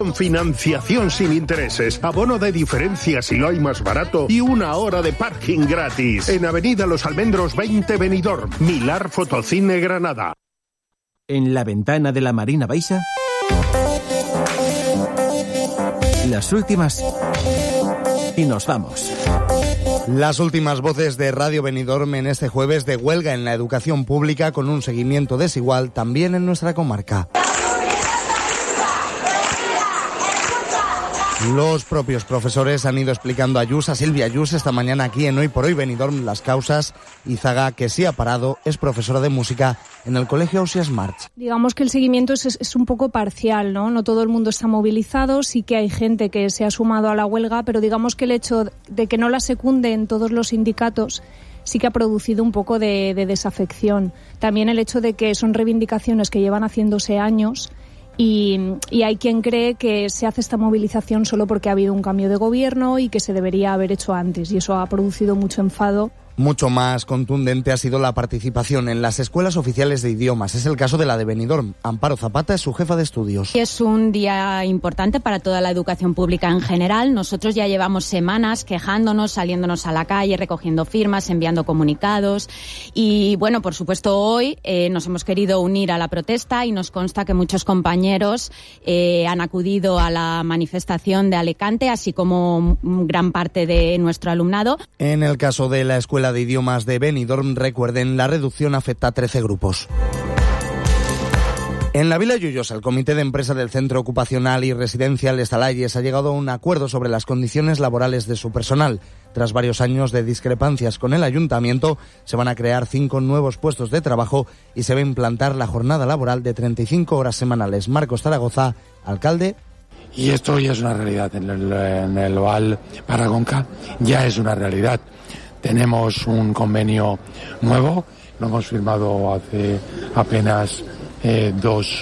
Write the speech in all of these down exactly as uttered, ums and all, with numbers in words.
con financiación sin intereses, abono de diferencia si lo hay más barato y una hora de parking gratis. En Avenida Los Almendros veinte Benidorm, Milar Fotocine Granada. En la ventana de la Marina Baixa, las últimas y nos vamos. Las últimas voces de Radio Benidorm en este jueves de huelga en la educación pública con un seguimiento desigual también en nuestra comarca. Los propios profesores han ido explicando a Ayús, a Silvia Ayús, esta mañana aquí en Hoy por Hoy Benidorm, las causas. Izaga, que sí ha parado, es profesora de música en el Colegio Ausiàs March. Digamos que el seguimiento es, es un poco parcial, ¿no? No todo el mundo está movilizado, sí que hay gente que se ha sumado a la huelga, pero digamos que el hecho de que no la secunden todos los sindicatos sí que ha producido un poco de, de desafección. También el hecho de que son reivindicaciones que llevan haciéndose años. Y, y hay quien cree que se hace esta movilización solo porque ha habido un cambio de gobierno y que se debería haber hecho antes, y eso ha producido mucho enfado. Mucho más contundente ha sido la participación en las escuelas oficiales de idiomas. Es el caso de la de Benidorm. Amparo Zapata es su jefa de estudios. Es un día importante para toda la educación pública en general. Nosotros ya llevamos semanas quejándonos, saliéndonos a la calle, recogiendo firmas, enviando comunicados. Y bueno, por supuesto hoy eh, nos hemos querido unir a la protesta y nos consta que muchos compañeros eh, han acudido a la manifestación de Alicante, así como gran parte de nuestro alumnado. En el caso de la escuela de idiomas de Benidorm, recuerden, la reducción afecta a trece grupos. En la Vila Lloyosa, el Comité de Empresa del Centro Ocupacional y Residencial Estalalles ha llegado a un acuerdo sobre las condiciones laborales de su personal. Tras varios años de discrepancias con el Ayuntamiento, se van a crear cinco nuevos puestos de trabajo y se va a implantar la jornada laboral de treinta y cinco horas semanales. Marcos Zaragoza, alcalde. Y esto ya es una realidad en el, en el Oval Paragonca, ya es una realidad. Tenemos un convenio nuevo, lo hemos firmado hace apenas eh, dos,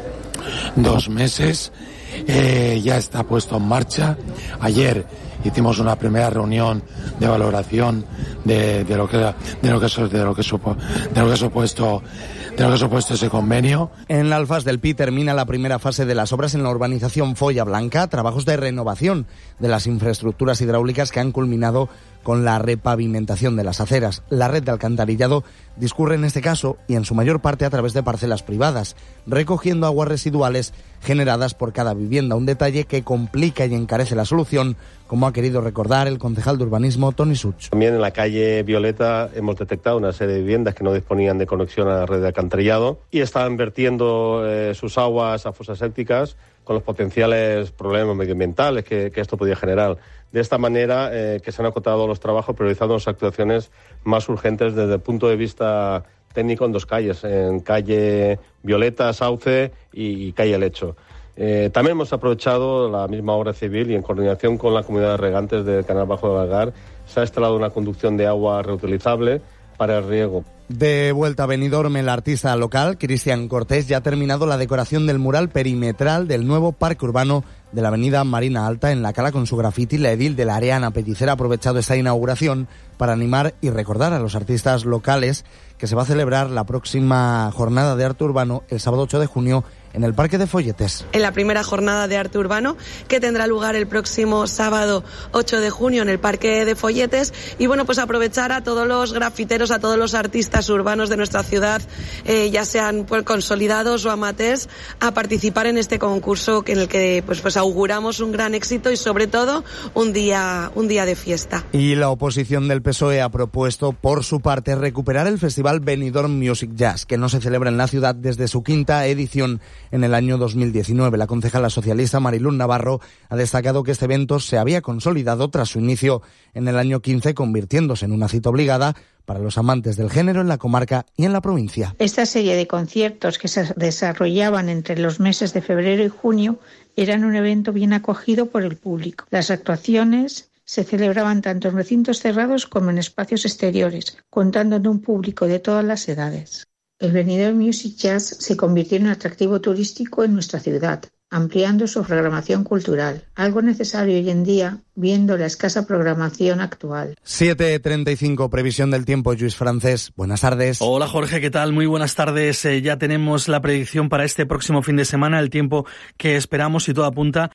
dos meses, eh, ya está puesto en marcha. Ayer hicimos una primera reunión de valoración de, de lo que de lo que de lo que supo, de lo que ha supuesto de lo que ha supuesto ese convenio. En la Alfaz del Pi termina la primera fase de las obras en la urbanización Folla Blanca, trabajos de renovación de las infraestructuras hidráulicas que han culminado con la repavimentación de las aceras. La red de alcantarillado discurre en este caso y en su mayor parte a través de parcelas privadas, recogiendo aguas residuales generadas por cada vivienda, un detalle que complica y encarece la solución, como ha querido recordar el concejal de urbanismo Toni Such. También en la calle Violeta hemos detectado una serie de viviendas que no disponían de conexión a la red de alcantarillado y estaban vertiendo eh, sus aguas a fosas sépticas con los potenciales problemas medioambientales que, que esto podía generar. De esta manera eh, que se han acotado los trabajos priorizando las actuaciones más urgentes desde el punto de vista técnico en dos calles, en calle Violeta, Sauce y, y calle Lecho. Eh, también hemos aprovechado la misma obra civil y en coordinación con la comunidad de regantes del Canal Bajo de Valgar se ha instalado una conducción de agua reutilizable para el riego. De vuelta a Benidorm, el artista local, Cristian Cortés, ya ha terminado la decoración del mural perimetral del nuevo parque urbano de la avenida Marina Alta en La Cala con su grafiti. La edil de la Areana Pellicer ha aprovechado esta inauguración para animar y recordar a los artistas locales que se va a celebrar la próxima jornada de arte urbano el sábado ocho de junio en el Parque de Folletes. En la primera jornada de arte urbano que tendrá lugar el próximo sábado ocho de junio en el Parque de Folletes. Y bueno, pues aprovechar a todos los grafiteros, a todos los artistas urbanos de nuestra ciudad, eh, ya sean pues, consolidados o amateurs, a participar en este concurso en el que pues, pues auguramos un gran éxito y sobre todo un día, un día de fiesta. Y la oposición del P S O E ha propuesto por su parte recuperar el festival Benidorm Music Jazz, que no se celebra en la ciudad desde su quinta edición en el año dos mil diecinueve. La concejala socialista Marilún Navarro ha destacado que este evento se había consolidado tras su inicio en el año quince, convirtiéndose en una cita obligada para los amantes del género en la comarca y en la provincia. Esta serie de conciertos que se desarrollaban entre los meses de febrero y junio eran un evento bien acogido por el público. Las actuaciones se celebraban tanto en recintos cerrados como en espacios exteriores, contando con un público de todas las edades. El Benidorm Music Jazz se convirtió en un atractivo turístico en nuestra ciudad, ampliando su programación cultural, algo necesario hoy en día, viendo la escasa programación actual. siete treinta y cinco, previsión del tiempo, Lluís Francés. Buenas tardes. Hola Jorge, ¿qué tal? Muy buenas tardes. Eh, ya tenemos la predicción para este próximo fin de semana, el tiempo que esperamos y todo apunta